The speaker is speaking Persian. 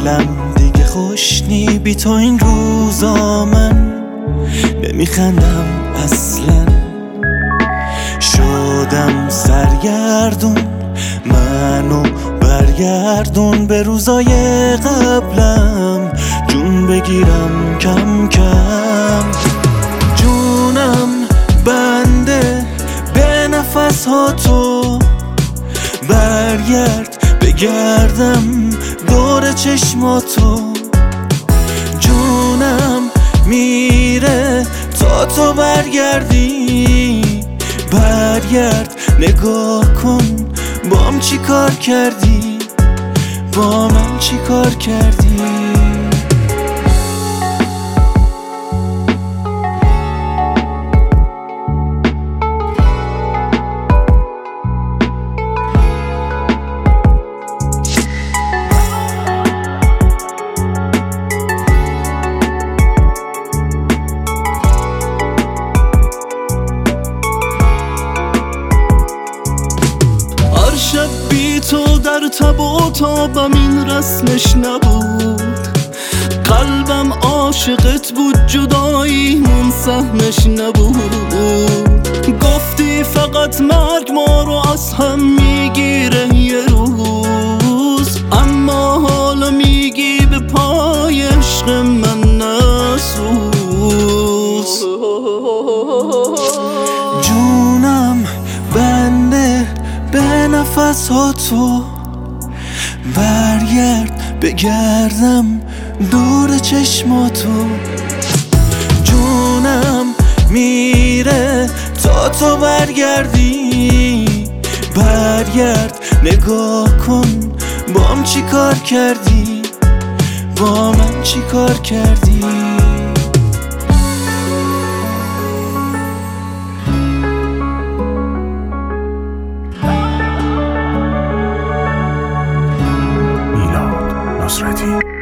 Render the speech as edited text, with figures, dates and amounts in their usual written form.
حالم دیگه خوش نی بی تو این روزا من نمیخندم اصلا. شدم سرگردون منو برگردون به روزای قبلم، جون بگیرم کم کم. جونم بنده به نفس ها تو، برگرد بگردم دور چشماتو. جونم میره تا تو برگردی، برگرد نگاه کن بام چی کار کردی، با من چی کار کردی. شب بی تو در تب و تابم این رسمش نبود. قلبم عاشقت بود جداییمون سهمش نبود. گفتی فقط مرگ ما رو از هم میگیره یه روز، اما حالا میگی به پای عشق من نسوز. جونم بنده به نفس ها تو، برگرد بگردم دور چشماتو. جونم میره تا تو برگردی، برگرد نگاه کن بام چی کار کردی، با من چی کار کردی. میلاد نصرتی.